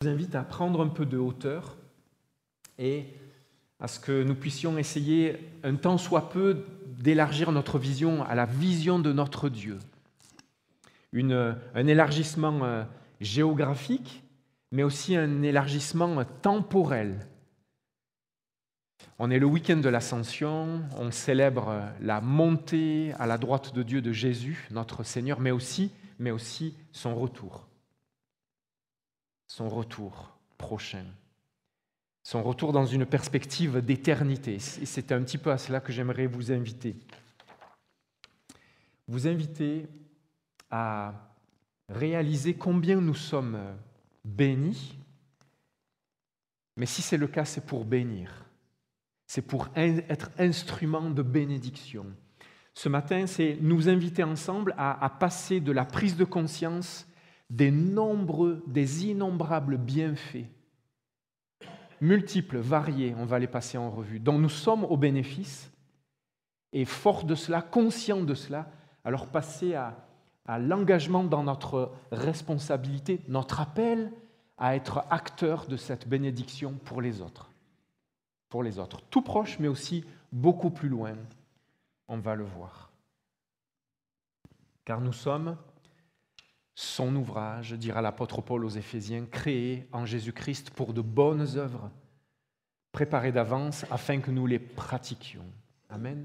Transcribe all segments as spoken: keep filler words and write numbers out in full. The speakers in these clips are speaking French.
Je vous invite à prendre un peu de hauteur et à ce que nous puissions essayer un tant soit peu d'élargir notre vision à la vision de notre Dieu. Une, un élargissement euh, géographique, mais aussi un élargissement temporel. On est le week-end de l'Ascension, on célèbre la montée à la droite de Dieu de Jésus, notre Seigneur, mais aussi, mais aussi son retour. Son retour prochain. Son retour dans une perspective d'éternité. Et c'est un petit peu à cela que j'aimerais vous inviter. Vous inviter à réaliser combien nous sommes bénis, mais si c'est le cas, c'est pour bénir. C'est pour être instrument de bénédiction. Ce matin, c'est nous inviter ensemble à, à passer de la prise de conscience des nombreux, des innombrables bienfaits, multiples, variés, on va les passer en revue, dont nous sommes au bénéfice, et fort de cela, conscient de cela, alors passer à, à l'engagement dans notre responsabilité, notre appel à être acteur de cette bénédiction pour les autres. Pour les autres, tout proche, mais aussi beaucoup plus loin, on va le voir. Car nous sommes son ouvrage, dira l'apôtre Paul aux Éphésiens, créé en Jésus-Christ pour de bonnes œuvres, préparées d'avance afin que nous les pratiquions. Amen.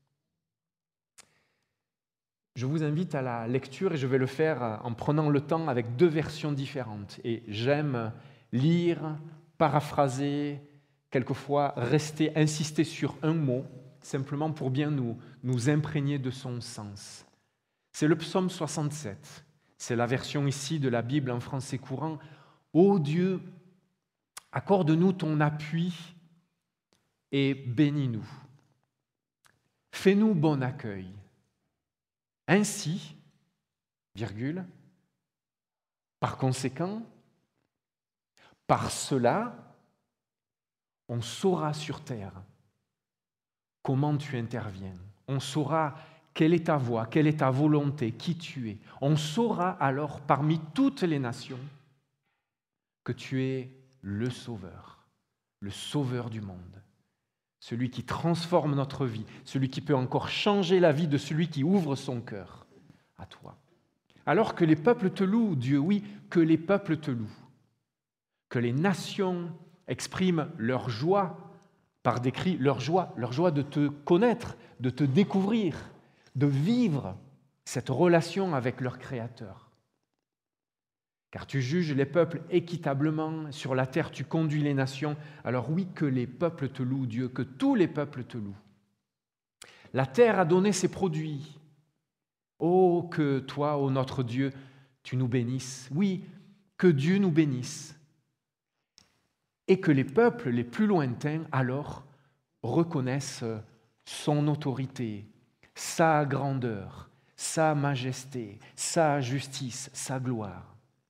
Je vous invite à la lecture et je vais le faire en prenant le temps avec deux versions différentes. Et j'aime lire, paraphraser, quelquefois rester, insister sur un mot, simplement pour bien nous, nous imprégner de son sens. C'est le psaume soixante-sept. C'est la version ici de la Bible en français courant. « Ô Dieu, accorde-nous ton appui et bénis-nous. Fais-nous bon accueil. Ainsi, virgule, par conséquent, par cela, on saura sur terre comment tu interviens. On saura quelle est ta voix, quelle est ta volonté, qui tu es. On saura alors parmi toutes les nations que tu es le Sauveur, le Sauveur du monde, celui qui transforme notre vie, celui qui peut encore changer la vie de celui qui ouvre son cœur à toi. Alors que les peuples te louent, Dieu, oui, que les peuples te louent, que les nations expriment leur joie par des cris, leur joie, leur joie de te connaître, de te découvrir, de vivre cette relation avec leur Créateur. Car tu juges les peuples équitablement, sur la terre tu conduis les nations, alors oui que les peuples te louent, Dieu, que tous les peuples te louent. La terre a donné ses produits. Oh, que toi, ô notre Dieu, tu nous bénisses. Oui, que Dieu nous bénisse. Et que les peuples les plus lointains, alors, reconnaissent son autorité, sa grandeur, sa majesté, sa justice, sa gloire.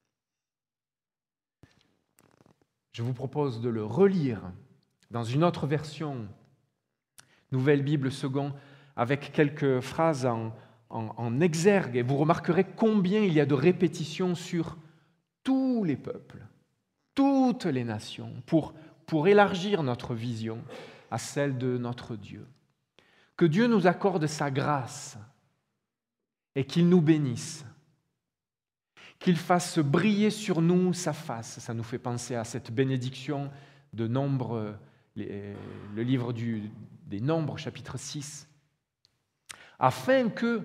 Je vous propose de le relire dans une autre version, Nouvelle Bible Second, avec quelques phrases en, en, en exergue. Et vous remarquerez combien il y a de répétitions sur tous les peuples, toutes les nations, pour, pour élargir notre vision à celle de notre Dieu. Que Dieu nous accorde sa grâce et qu'il nous bénisse, qu'il fasse briller sur nous sa face. Ça nous fait penser à cette bénédiction de Nombre, les, le livre du, des Nombres, chapitre six, afin que,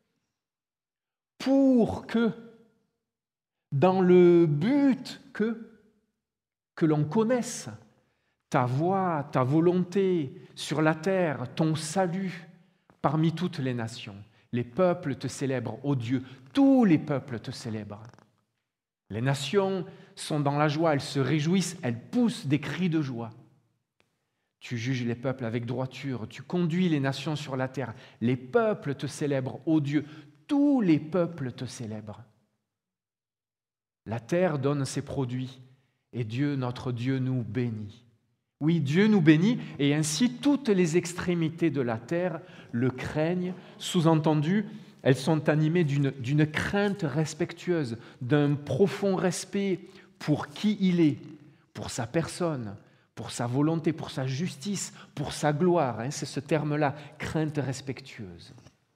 pour que, dans le but que, que l'on connaisse ta voix, ta volonté sur la terre, ton salut parmi toutes les nations. Les peuples te célèbrent, ô Dieu, tous les peuples te célèbrent. Les nations sont dans la joie, elles se réjouissent, elles poussent des cris de joie. Tu juges les peuples avec droiture, tu conduis les nations sur la terre. Les peuples te célèbrent, ô Dieu, tous les peuples te célèbrent. La terre donne ses produits et Dieu, notre Dieu, nous bénit. Oui, Dieu nous bénit et ainsi toutes les extrémités de la terre le craignent. Sous-entendu, elles sont animées d'une, d'une crainte respectueuse, d'un profond respect pour qui il est, pour sa personne, pour sa volonté, pour sa justice, pour sa gloire. Hein, c'est ce terme-là, crainte respectueuse.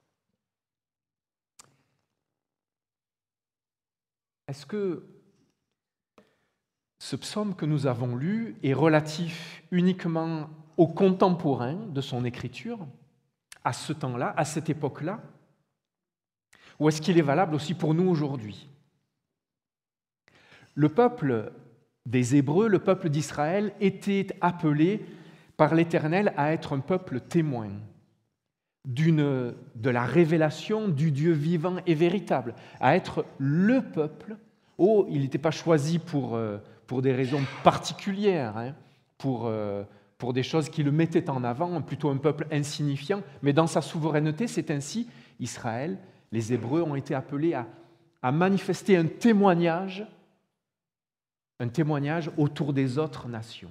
Est-ce que ce psaume que nous avons lu est relatif uniquement aux contemporains de son écriture, à ce temps-là, à cette époque-là, ou est-ce qu'il est valable aussi pour nous aujourd'hui? Le peuple des Hébreux, le peuple d'Israël, était appelé par l'Éternel à être un peuple témoin d'une, de la révélation du Dieu vivant et véritable, à être le peuple. Oh, il n'était pas choisi pour, pour des raisons particulières, hein, pour, pour des choses qui le mettaient en avant, plutôt un peuple insignifiant, mais dans sa souveraineté, c'est ainsi, Israël, les Hébreux ont été appelés à, à manifester un témoignage, un témoignage autour des autres nations.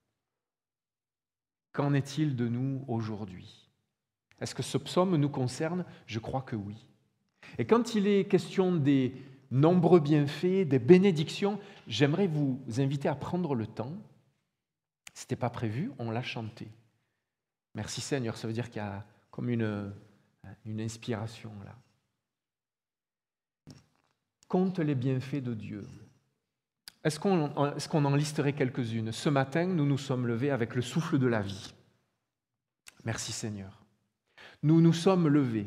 Qu'en est-il de nous aujourd'hui? Est-ce que ce psaume nous concerne? Je crois que oui. Et quand il est question des nombreux bienfaits, des bénédictions, j'aimerais vous inviter à prendre le temps. Ce n'était pas prévu, on l'a chanté. Merci Seigneur, ça veut dire qu'il y a comme une, une inspiration là. Compte les bienfaits de Dieu. Est-ce qu'on, est-ce qu'on en listerait quelques-unes? Ce matin, nous nous sommes levés avec le souffle de la vie. Merci Seigneur. Nous nous sommes levés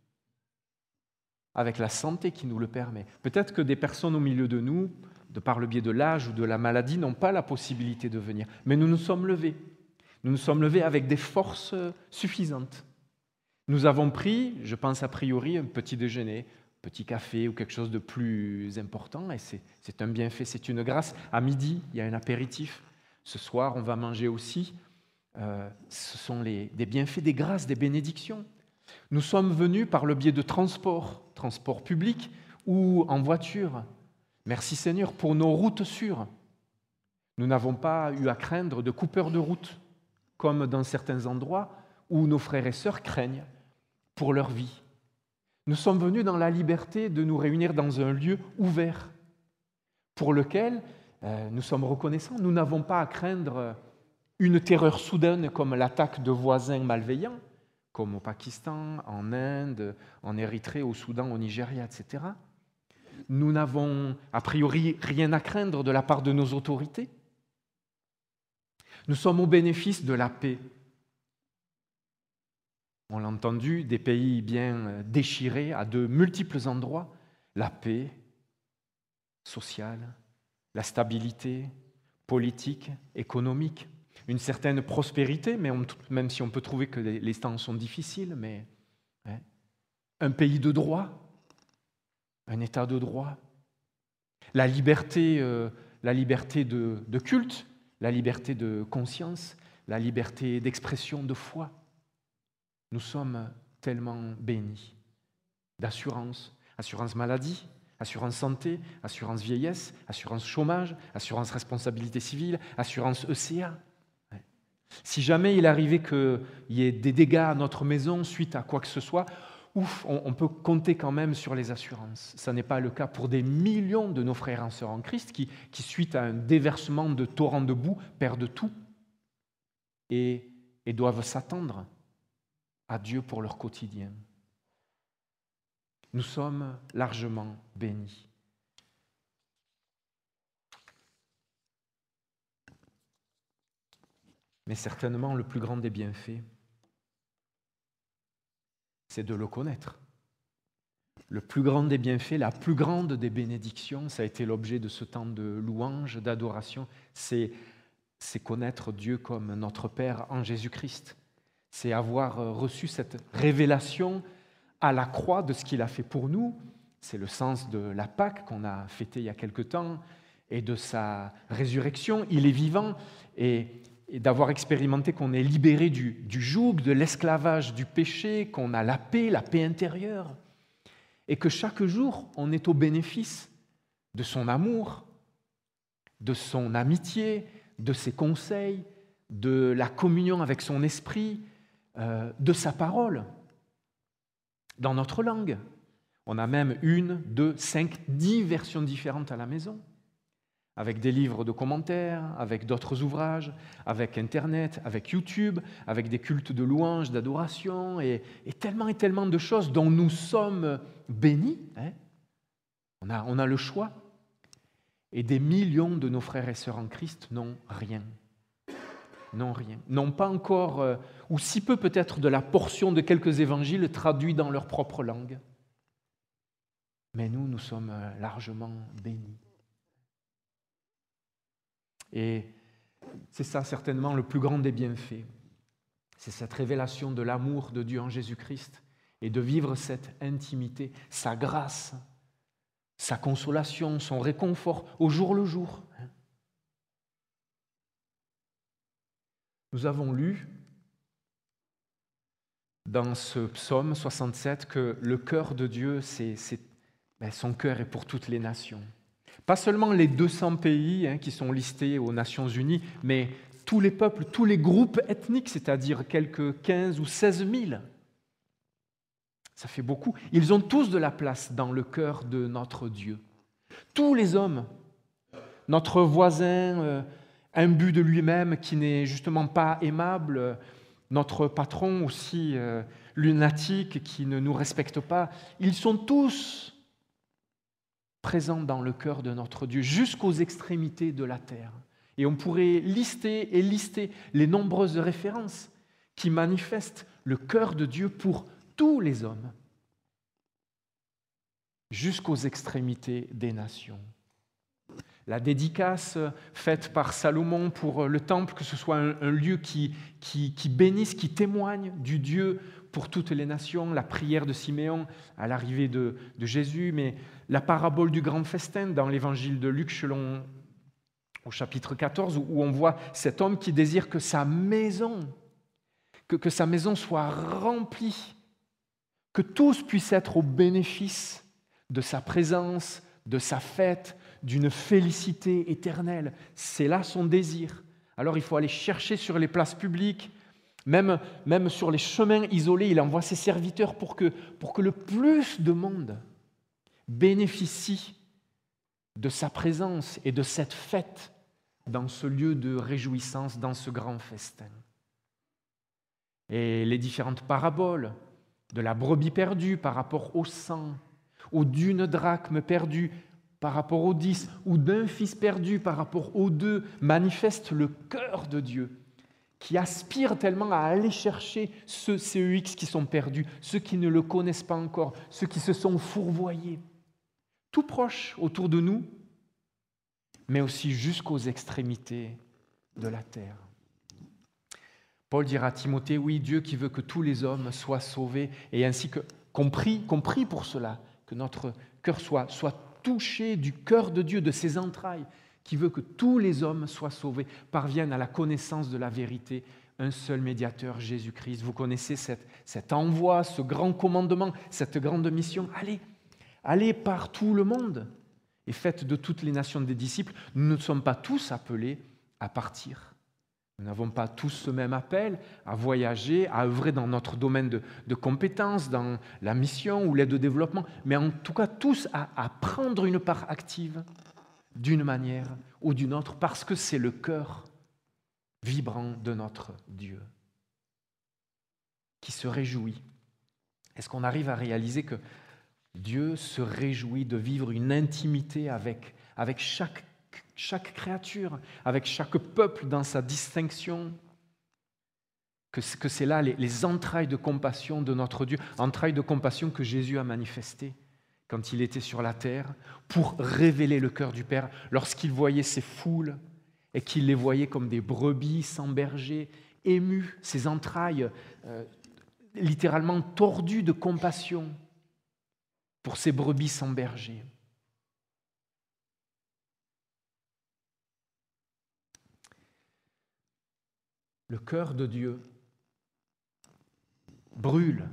avec la santé qui nous le permet. Peut-être que des personnes au milieu de nous, de par le biais de l'âge ou de la maladie, n'ont pas la possibilité de venir. Mais nous nous sommes levés. Nous nous sommes levés avec des forces suffisantes. Nous avons pris, je pense a priori, un petit déjeuner, petit café ou quelque chose de plus important, et c'est, c'est un bienfait, c'est une grâce. À midi, il y a un apéritif. Ce soir, on va manger aussi. Euh, ce sont les, des bienfaits, des grâces, des bénédictions. Nous sommes venus par le biais de transport, transport public ou en voiture. Merci Seigneur pour nos routes sûres. Nous n'avons pas eu à craindre de coupeurs de route, comme dans certains endroits où nos frères et sœurs craignent pour leur vie. Nous sommes venus dans la liberté de nous réunir dans un lieu ouvert, pour lequel euh, nous sommes reconnaissants. Nous n'avons pas à craindre une terreur soudaine comme l'attaque de voisins malveillants, comme au Pakistan, en Inde, en Érythrée, au Soudan, au Nigeria, et cetera. Nous n'avons a priori rien à craindre de la part de nos autorités. Nous sommes au bénéfice de la paix. On l'a entendu, des pays bien déchirés à de multiples endroits, la paix sociale, la stabilité politique, économique, une certaine prospérité, mais on, même si on peut trouver que les, les temps sont difficiles, mais hein, un pays de droit, un état de droit, la liberté, euh, la liberté de, de culte, la liberté de conscience, la liberté d'expression, de foi. Nous sommes tellement bénis d'assurance, assurance maladie, assurance santé, assurance vieillesse, assurance chômage, assurance responsabilité civile, assurance E C A. Si jamais il arrivait qu'il y ait des dégâts à notre maison suite à quoi que ce soit, ouf, on, on peut compter quand même sur les assurances. Ça n'est pas le cas pour des millions de nos frères et sœurs en Christ qui, qui suite à un déversement de torrents de boue, perdent tout et, et doivent s'attendre à Dieu pour leur quotidien. Nous sommes largement bénis. Mais certainement, le plus grand des bienfaits, c'est de le connaître. Le plus grand des bienfaits, la plus grande des bénédictions, ça a été l'objet de ce temps de louange, d'adoration, c'est, c'est connaître Dieu comme notre Père en Jésus-Christ. C'est avoir reçu cette révélation à la croix de ce qu'il a fait pour nous. C'est le sens de la Pâque qu'on a fêtée il y a quelque temps et de sa résurrection. Il est vivant et, et d'avoir expérimenté qu'on est libéré du, du joug, de l'esclavage du péché, qu'on a la paix, la paix intérieure et que chaque jour, on est au bénéfice de son amour, de son amitié, de ses conseils, de la communion avec son esprit, Euh, de sa parole, dans notre langue. On a même une, deux, cinq, dix versions différentes à la maison, avec des livres de commentaires, avec d'autres ouvrages, avec Internet, avec YouTube, avec des cultes de louanges, d'adoration, et, et tellement et tellement de choses dont nous sommes bénis. Hein. On a, on a le choix. Et des millions de nos frères et sœurs en Christ n'ont rien. N'ont rien. N'ont pas encore, euh, ou si peu peut-être, de la portion de quelques évangiles traduits dans leur propre langue. Mais nous, nous sommes largement bénis. Et c'est ça certainement le plus grand des bienfaits. C'est cette révélation de l'amour de Dieu en Jésus-Christ et de vivre cette intimité, sa grâce, sa consolation, son réconfort au jour le jour. Nous avons lu dans ce psaume soixante-sept que le cœur de Dieu, c'est, c'est, ben son cœur est pour toutes les nations. Pas seulement les deux cents pays hein, qui sont listés aux Nations Unies, mais tous les peuples, tous les groupes ethniques, c'est-à-dire quelques quinze ou seize mille. Ça fait beaucoup. Ils ont tous de la place dans le cœur de notre Dieu. Tous les hommes, notre voisin euh, imbu de lui-même qui n'est justement pas aimable, notre patron aussi euh, lunatique qui ne nous respecte pas, ils sont tous présents dans le cœur de notre Dieu, jusqu'aux extrémités de la terre. Et on pourrait lister et lister les nombreuses références qui manifestent le cœur de Dieu pour tous les hommes, jusqu'aux extrémités des nations. La dédicace faite par Salomon pour le temple, que ce soit un, un lieu qui, qui, qui bénisse, qui témoigne du Dieu pour toutes les nations, la prière de Siméon à l'arrivée de, de Jésus, mais la parabole du grand festin dans l'évangile de Luc selon, au chapitre quatorze, où on voit cet homme qui désire que sa maison, que, que sa maison soit remplie, que tous puissent être au bénéfice de sa présence, de sa fête, d'une félicité éternelle. C'est là son désir. Alors il faut aller chercher sur les places publiques, même, même sur les chemins isolés, il envoie ses serviteurs pour que, pour que le plus de monde bénéficie de sa présence et de cette fête dans ce lieu de réjouissance, dans ce grand festin. Et les différentes paraboles de la brebis perdue par rapport au sang, ou d'une drachme perdue par rapport aux dix, ou d'un fils perdu par rapport aux deux, manifestent le cœur de Dieu, qui aspire tellement à aller chercher ceux C E X qui sont perdus, ceux qui ne le connaissent pas encore, ceux qui se sont fourvoyés, tout proche autour de nous, mais aussi jusqu'aux extrémités de la terre. Paul dira à Timothée, oui, Dieu qui veut que tous les hommes soient sauvés, et ainsi que, compris, compris pour cela, que notre cœur soit, soit touché du cœur de Dieu, de ses entrailles, qui veut que tous les hommes soient sauvés, parviennent à la connaissance de la vérité, un seul médiateur, Jésus-Christ. Vous connaissez cette, cet envoi, ce grand commandement, cette grande mission. Allez, allez par tout le monde et faites de toutes les nations des disciples. Nous ne sommes pas tous appelés à partir. Nous n'avons pas tous ce même appel à voyager, à œuvrer dans notre domaine de, de compétences, dans la mission ou l'aide au développement, mais en tout cas tous à, à prendre une part active d'une manière ou d'une autre, parce que c'est le cœur vibrant de notre Dieu qui se réjouit. Est-ce qu'on arrive à réaliser que Dieu se réjouit de vivre une intimité avec, avec chaque chaque créature, avec chaque peuple dans sa distinction, que c'est là les, les entrailles de compassion de notre Dieu, entrailles de compassion que Jésus a manifestées quand il était sur la terre, pour révéler le cœur du Père, lorsqu'il voyait ces foules et qu'il les voyait comme des brebis sans berger, émus, ces entrailles euh, littéralement tordues de compassion pour ces brebis sans berger. Le cœur de Dieu brûle,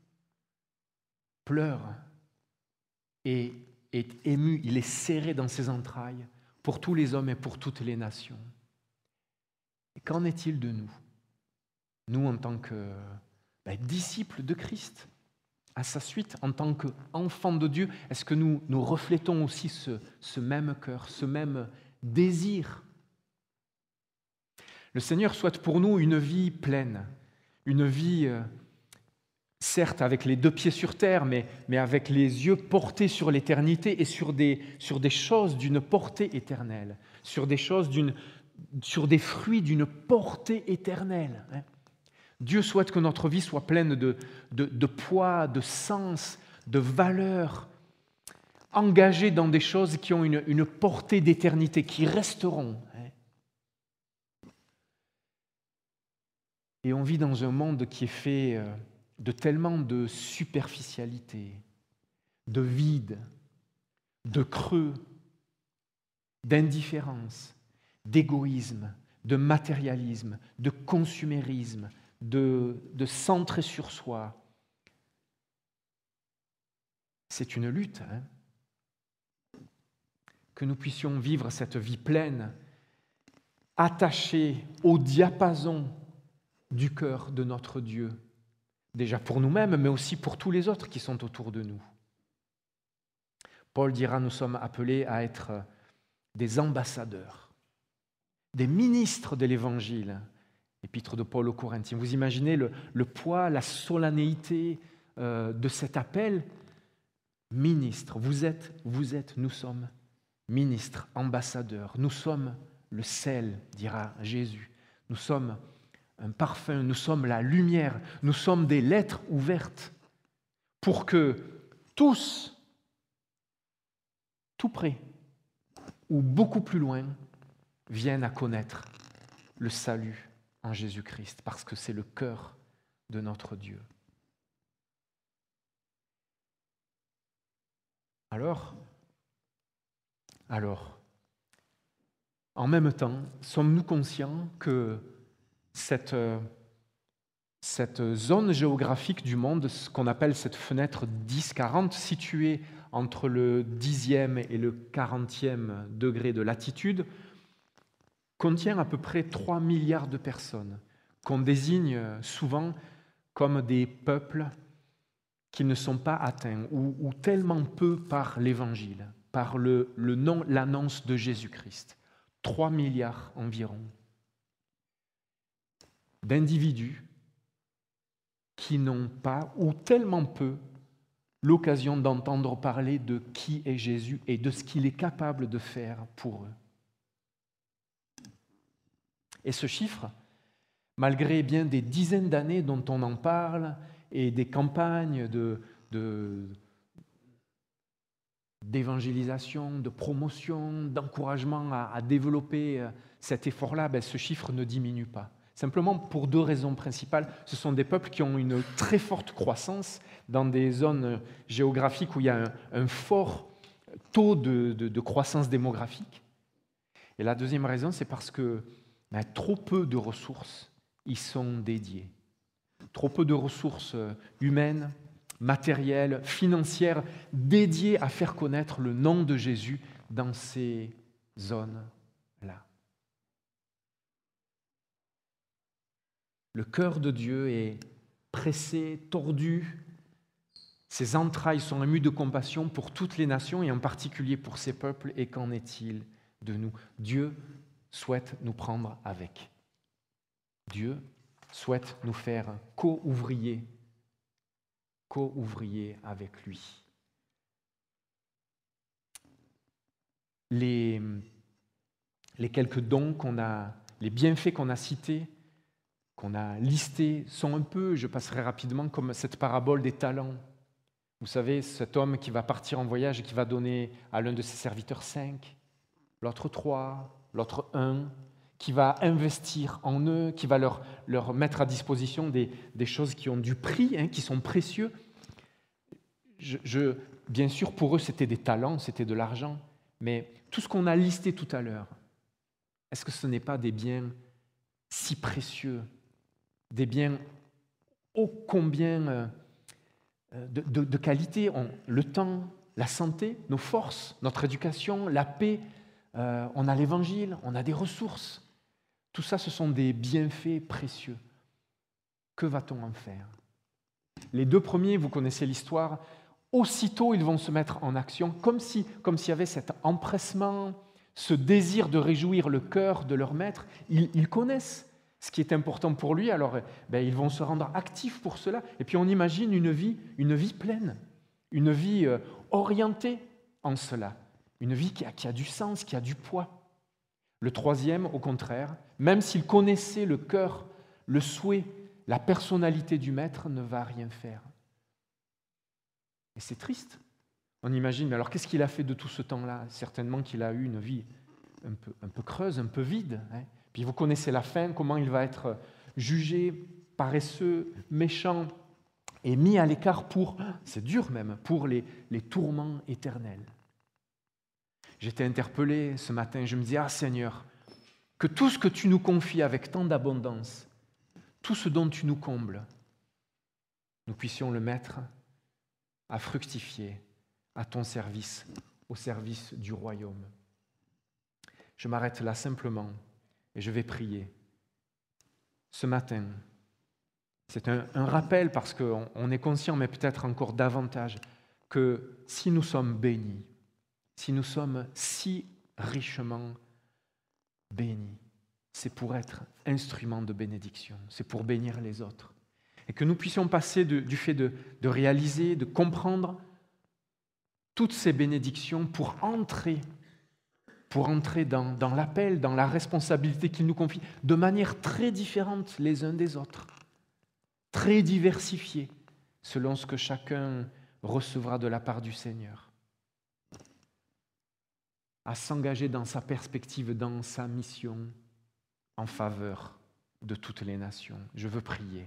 pleure et est ému, il est serré dans ses entrailles pour tous les hommes et pour toutes les nations. Et qu'en est-il de nous? Nous, en tant que ben, disciples de Christ, à sa suite, en tant qu'enfants de Dieu, est-ce que nous, nous reflétons aussi ce, ce même cœur, ce même désire. Le Seigneur souhaite pour nous une vie pleine, une vie, euh, certes avec les deux pieds sur terre, mais, mais avec les yeux portés sur l'éternité et sur des, sur des choses d'une portée éternelle, sur des choses d'une, sur des fruits d'une portée éternelle. Hein. Dieu souhaite que notre vie soit pleine de, de, de poids, de sens, de valeur, engagée dans des choses qui ont une, une portée d'éternité, qui resteront. Et on vit dans un monde qui est fait de tellement de superficialité, de vide, de creux, d'indifférence, d'égoïsme, de matérialisme, de consumérisme, de, de centrer sur soi. C'est une lutte, hein, que nous puissions vivre cette vie pleine, attachée au diapason du cœur de notre Dieu, déjà pour nous-mêmes, mais aussi pour tous les autres qui sont autour de nous. Paul dira, nous sommes appelés à être des ambassadeurs, des ministres de l'Évangile. Épître de Paul aux Corinthiens. Vous imaginez le, le poids, la solennité euh, de cet appel. Ministre, vous êtes, vous êtes, nous sommes ministres, ambassadeurs. Nous sommes le sel, dira Jésus. Nous sommes un parfum, nous sommes la lumière, nous sommes des lettres ouvertes pour que tous, tout près ou beaucoup plus loin, viennent à connaître le salut en Jésus-Christ, parce que c'est le cœur de notre Dieu. Alors, alors, en même temps, sommes-nous conscients que cette, cette zone géographique du monde, ce qu'on appelle cette fenêtre dix quarante, située entre le dixième et le quarantième degré de latitude, contient à peu près trois milliards de personnes, qu'on désigne souvent comme des peuples qui ne sont pas atteints, ou, ou tellement peu par l'Évangile, par le, le nom, l'annonce de Jésus-Christ. trois milliards environ d'individus qui n'ont pas, ou tellement peu, l'occasion d'entendre parler de qui est Jésus et de ce qu'il est capable de faire pour eux. Et ce chiffre, malgré bien des dizaines d'années dont on en parle et des campagnes de, de, d'évangélisation, de promotion, d'encouragement à, à développer cet effort-là, ben, ce chiffre ne diminue pas. Simplement pour deux raisons principales. Ce sont des peuples qui ont une très forte croissance dans des zones géographiques où il y a un, un fort taux de, de, de croissance démographique. Et la deuxième raison, c'est parce que ben, trop peu de ressources y sont dédiées. Trop peu de ressources humaines, matérielles, financières, dédiées à faire connaître le nom de Jésus dans ces zones-là. Le cœur de Dieu est pressé, tordu. Ses entrailles sont émues de compassion pour toutes les nations et en particulier pour ces peuples. Et qu'en est-il de nous ? Dieu souhaite nous prendre avec. Dieu souhaite nous faire co-ouvriers, co-ouvriers avec lui. Les, les quelques dons qu'on a, les bienfaits qu'on a cités, qu'on a listés, sont un peu, je passerai rapidement, comme cette parabole des talents. Vous savez, cet homme qui va partir en voyage et qui va donner à l'un de ses serviteurs cinq, l'autre trois, l'autre un, qui va investir en eux, qui va leur, leur mettre à disposition des, des choses qui ont du prix, hein, qui sont précieux. Je, je, bien sûr, pour eux, c'était des talents, c'était de l'argent, mais tout ce qu'on a listé tout à l'heure, est-ce que ce n'est pas des biens si précieux, des biens ô combien euh, de, de, de qualité, on, le temps, la santé, nos forces, notre éducation, la paix, euh, on a l'Évangile, on a des ressources. Tout ça, ce sont des bienfaits précieux. Que va-t-on en faire ? Les deux premiers, vous connaissez l'histoire, aussitôt ils vont se mettre en action, comme si, comme s'il y avait cet empressement, ce désir de réjouir le cœur de leur maître, ils, ils connaissent ce qui est important pour lui, alors ben, ils vont se rendre actifs pour cela. Et puis on imagine une vie, une vie pleine, une vie euh, orientée en cela, une vie qui a, qui a du sens, qui a du poids. Le troisième, au contraire, même s'il connaissait le cœur, le souhait, la personnalité du maître, ne va rien faire. Et c'est triste. On imagine, mais alors qu'est-ce qu'il a fait de tout ce temps-là? Certainement qu'il a eu une vie un peu, un peu creuse, un peu vide. Hein. Puis vous connaissez la fin, comment il va être jugé, paresseux, méchant, et mis à l'écart pour, c'est dur même, pour les, les tourments éternels. J'étais interpellé ce matin, je me disais, ah Seigneur, que tout ce que tu nous confies avec tant d'abondance, tout ce dont tu nous combles, nous puissions le mettre à fructifier à ton service, au service du royaume. Je m'arrête là simplement et je vais prier. Ce matin, c'est un, un rappel parce qu'on on est conscient, mais peut-être encore davantage, que si nous sommes bénis, si nous sommes si richement bénis, c'est pour être instrument de bénédiction, c'est pour bénir les autres. Et que nous puissions passer de, du fait de, de réaliser, de comprendre toutes ces bénédictions pour entrer, pour entrer dans, dans l'appel, dans la responsabilité qu'il nous confie, de manière très différente les uns des autres, très diversifiée, selon ce que chacun recevra de la part du Seigneur, à s'engager dans sa perspective, dans sa mission, en faveur de toutes les nations. Je veux prier.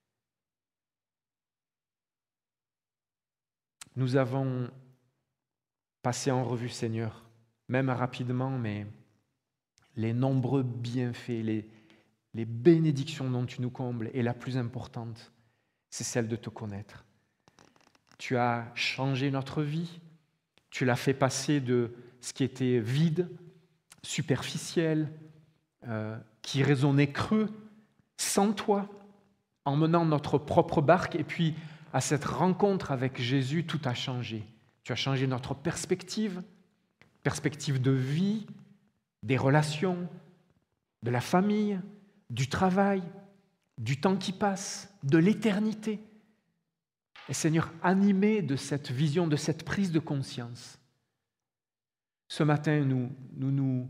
Nous avons passé en revue, Seigneur, même rapidement, mais les nombreux bienfaits, les, les bénédictions dont tu nous combles, et la plus importante, c'est celle de te connaître. Tu as changé notre vie, tu l'as fait passer de ce qui était vide, superficiel, euh, qui résonnait creux, sans toi, en menant notre propre barque, et puis à cette rencontre avec Jésus, tout a changé. Tu as changé notre perspective, perspective de vie, des relations, de la famille, du travail, du temps qui passe, de l'éternité. Et Seigneur, animé de cette vision, de cette prise de conscience, ce matin, nous nous, nous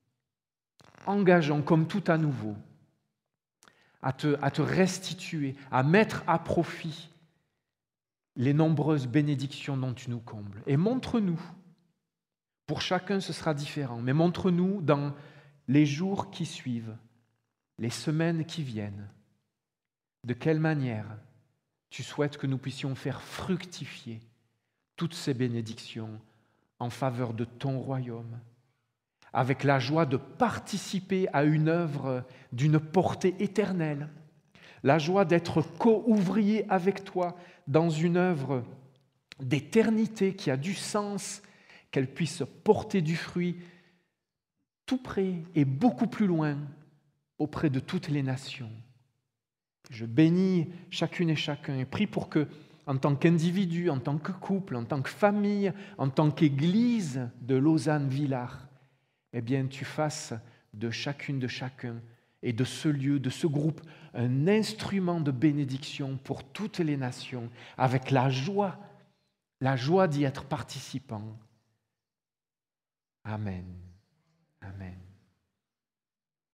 engageons comme tout à nouveau à te, à te restituer, à mettre à profit les nombreuses bénédictions dont tu nous combles. Et montre-nous, pour chacun ce sera différent, mais montre-nous dans les jours qui suivent, les semaines qui viennent, de quelle manière tu souhaites que nous puissions faire fructifier toutes ces bénédictions en faveur de ton royaume, avec la joie de participer à une œuvre d'une portée éternelle, la joie d'être co-ouvrier avec toi dans une œuvre d'éternité qui a du sens, qu'elle puisse porter du fruit tout près et beaucoup plus loin auprès de toutes les nations. Je bénis chacune et chacun et prie pour que, en tant qu'individu, en tant que couple, en tant que famille, en tant qu'église de Lausanne-Villars, eh bien, tu fasses de chacune de chacun et de ce lieu, de ce groupe, un instrument de bénédiction pour toutes les nations, avec la joie, la joie d'y être participant. Amen. Amen.